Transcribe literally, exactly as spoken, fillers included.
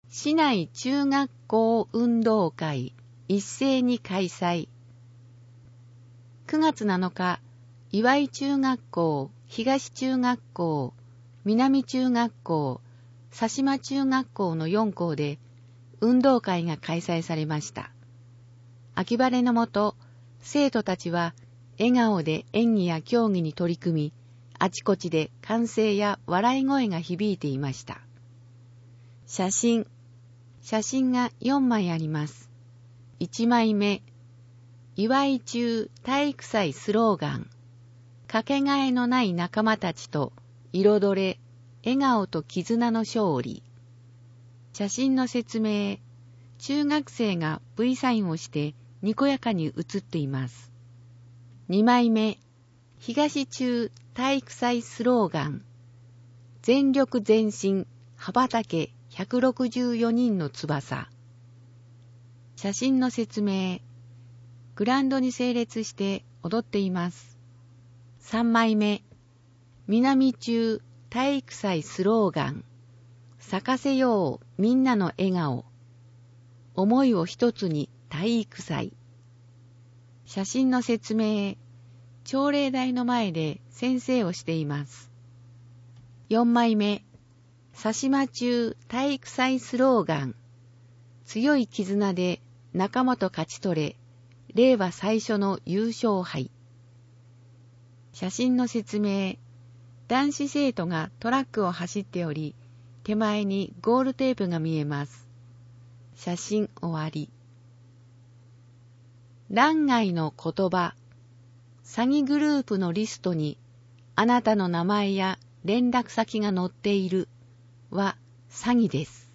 市内中学校運動会一斉に開催。くがつなのか、岩井中学校、東中学校、南中学校、佐島中学校のよん校で運動会が開催されました。秋晴れのもと、生徒たちは笑顔で演技や競技に取り組み、あちこちで歓声や笑い声が響いていました。写真。写真がよんまいあります。いちまいめ。岩井中体育祭スローガン。かけがえのない仲間たちと彩れ、笑顔と絆の勝利。写真の説明。中学生が V サインをしてにこやかに写っています。にまいめ。東中体育祭スローガン。全力前進、羽ばたけひゃくろくじゅうよにんの翼。写真の説明。グラウンドに整列して踊っています。さんまいめ。南中体育祭スローガン。咲かせようみんなの笑顔。思いを一つに体育祭。写真の説明。朝礼台の前で先生をしています。よんまいめ。佐島中体育祭スローガン。強い絆で仲間と勝ち取れ、令和最初の優勝杯。写真の説明。男子生徒がトラックを走っており、手前にゴールテープが見えます。写真終わり。欄外の言葉。詐欺グループのリストにあなたの名前や連絡先が載っているは詐欺です。